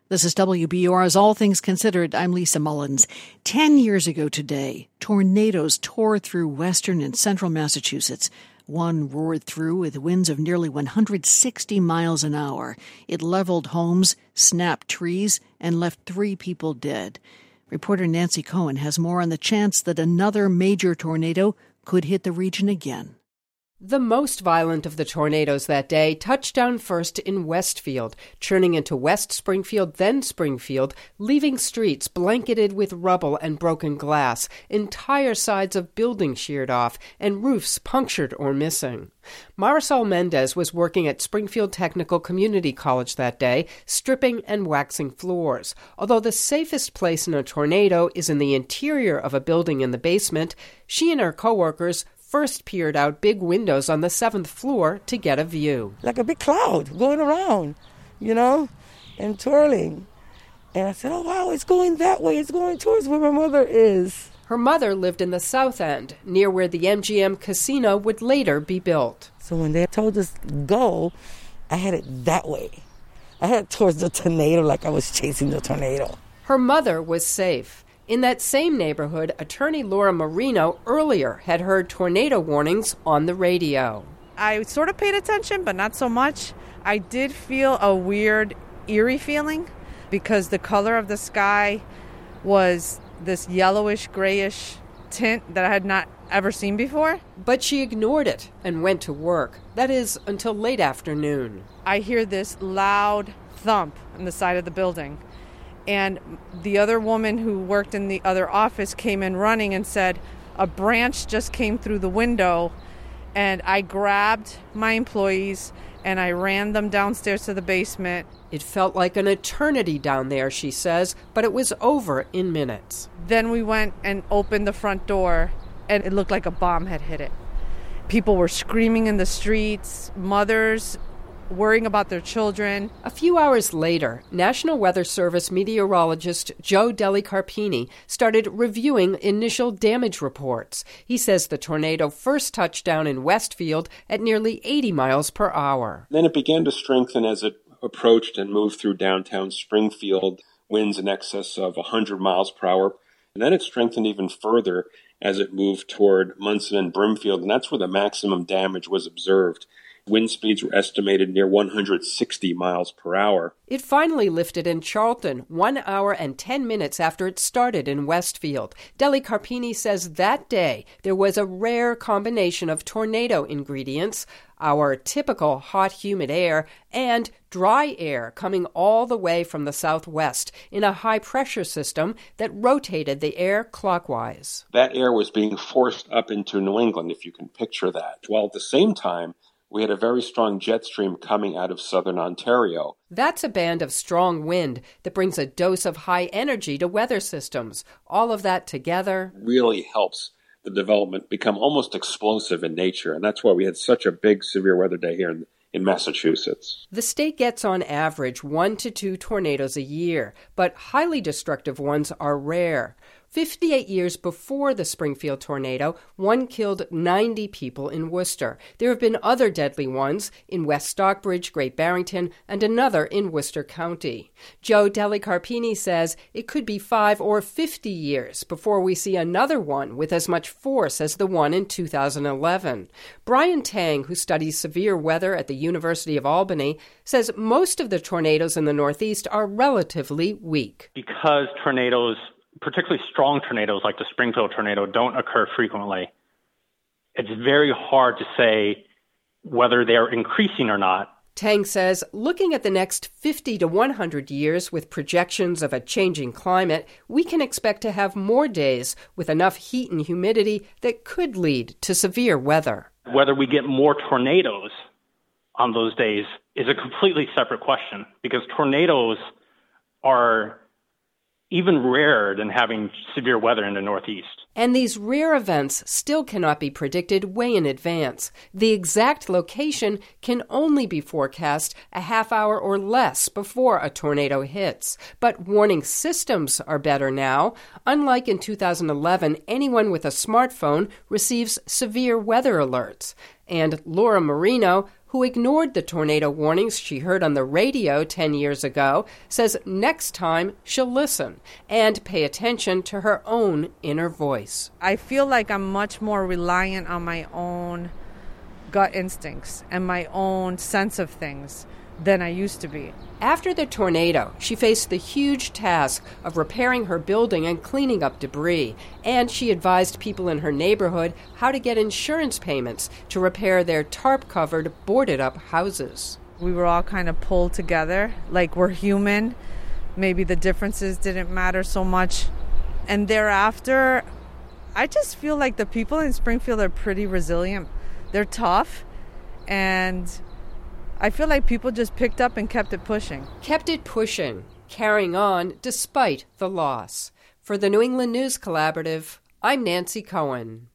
This is WBUR's All Things Considered. I'm Lisa Mullins. 10 years ago today, tornadoes tore through western and central Massachusetts. One roared through with winds of nearly 160 miles an hour. It leveled homes, snapped trees, and left 3 people dead. Reporter Nancy Cohen has more on the chance that another major tornado could hit the region again. The most violent of the tornadoes that day touched down first in Westfield, churning into West Springfield, then Springfield, leaving streets blanketed with rubble and broken glass, entire sides of buildings sheared off, and roofs punctured or missing. Marisol Mendez was working at Springfield Technical Community College that day, stripping and waxing floors. Although the safest place in a tornado is in the interior of a building in the basement, she and her coworkers first peered out big windows on the 7th floor to get a view. Like a big cloud going around, and twirling. And I said, oh, wow, it's going that way. It's going towards where my mother is. Her mother lived in the South End, near where the MGM casino would later be built. So when they told us go, I had it that way. I had it towards the tornado like I was chasing the tornado. Her mother was safe. In that same neighborhood, attorney Laura Marino earlier had heard tornado warnings on the radio. I sort of paid attention, but not so much. I did feel a weird, eerie feeling because the color of the sky was this yellowish, grayish tint that I had not ever seen before. But she ignored it and went to work. That is, until late afternoon. I hear this loud thump on the side of the building. And the other woman who worked in the other office came in running and said, a branch just came through the window. And I grabbed my employees and I ran them downstairs to the basement. It felt like an eternity down there, she says, but it was over in minutes. Then we went and opened the front door and it looked like a bomb had hit it. People were screaming in the streets, mothers worrying about their children. A few hours later, National Weather Service meteorologist Joe DelliCarpini started reviewing initial damage reports. He says the tornado first touched down in Westfield at nearly 80 miles per hour. Then it began to strengthen as it approached and moved through downtown Springfield, winds in excess of 100 miles per hour. And then it strengthened even further as it moved toward Munson and Brimfield, and that's where the maximum damage was observed. Wind speeds were estimated near 160 miles per hour. It finally lifted in Charlton 1 hour and 10 minutes after it started in Westfield. DelliCarpini says that day there was a rare combination of tornado ingredients, our typical hot, humid air, and dry air coming all the way from the southwest in a high-pressure system that rotated the air clockwise. That air was being forced up into New England, if you can picture that, while at the same time, we had a very strong jet stream coming out of southern Ontario. That's a band of strong wind that brings a dose of high energy to weather systems. All of that together really helps the development become almost explosive in nature, and that's why we had such a big severe weather day here in Massachusetts. The state gets on average 1 to 2 tornadoes a year, but highly destructive ones are rare. 58 years before the Springfield tornado, one killed 90 people in Worcester. There have been other deadly ones in West Stockbridge, Great Barrington, and another in Worcester County. Joe DelliCarpini says it could be 5 or 50 years before we see another one with as much force as the one in 2011. Brian Tang, who studies severe weather at the University of Albany, says most of the tornadoes in the Northeast are relatively weak. Because tornadoes, particularly strong tornadoes like the Springfield tornado, don't occur frequently, it's very hard to say whether they're increasing or not. Tang says looking at the next 50 to 100 years with projections of a changing climate, we can expect to have more days with enough heat and humidity that could lead to severe weather. Whether we get more tornadoes on those days is a completely separate question, because tornadoes are even rarer than having severe weather in the Northeast. And these rare events still cannot be predicted way in advance. The exact location can only be forecast a half hour or less before a tornado hits. But warning systems are better now. Unlike in 2011, anyone with a smartphone receives severe weather alerts. And Laura Marino, who ignored the tornado warnings she heard on the radio 10 years ago, says next time she'll listen and pay attention to her own inner voice. I feel like I'm much more reliant on my own gut instincts and my own sense of things than I used to be. After the tornado, she faced the huge task of repairing her building and cleaning up debris, and she advised people in her neighborhood how to get insurance payments to repair their tarp-covered, boarded-up houses. We were all kind of pulled together, like we're human. Maybe the differences didn't matter so much. And thereafter, I just feel like the people in Springfield are pretty resilient. They're tough, and I feel like people just picked up and kept it pushing. Kept it pushing, carrying on despite the loss. For the New England News Collaborative, I'm Nancy Cohen.